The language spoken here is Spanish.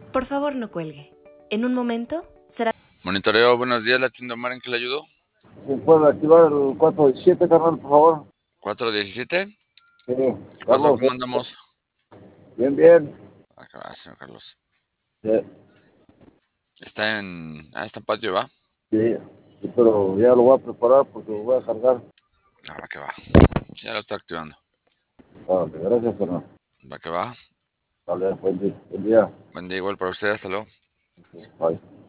Por favor, no cuelgue. En un momento será... Monitoreo, buenos días, la tienda Omar, ¿en qué le ayudo? ¿Se puede activar el 417, carnal, por favor? 417. Sí, ¿Qué pasó? Carlos, ¿Cómo andamos? bien, bien. Acá va, señor Carlos. Sí, Está en patio, ¿va? sí, sí, pero ya lo voy a preparar porque lo voy a cargar. Va que va. Ya lo está activando. Vale, gracias, carnal. Va que va. Vale, buen día. Buen día igual para usted, hasta luego. Bye.